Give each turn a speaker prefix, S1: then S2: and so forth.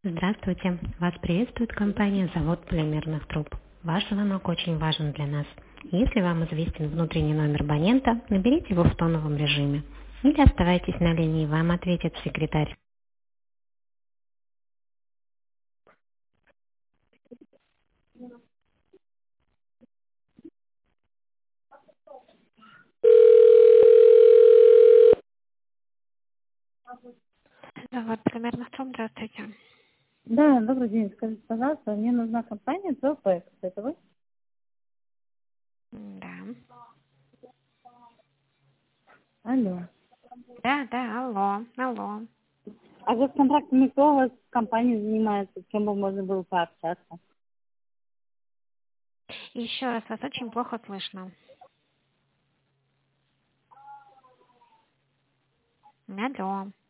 S1: Здравствуйте! Вас приветствует компания «Завод полимерных труб». Ваш звонок очень важен для нас. Если вам известен внутренний номер абонента, наберите его в тоновом режиме. Или оставайтесь на линии, вам ответит секретарь. Завод полимерных труб, здравствуйте.
S2: Да, добрый день. Скажите, пожалуйста, мне нужна компания ТОПЭК. Это вы?
S1: Да.
S2: Алло.
S1: Алло.
S2: А вы с контрактами кто у вас в компании занимается? С кем бы можно было пообщаться?
S1: Еще раз, вас очень плохо слышно. Алло.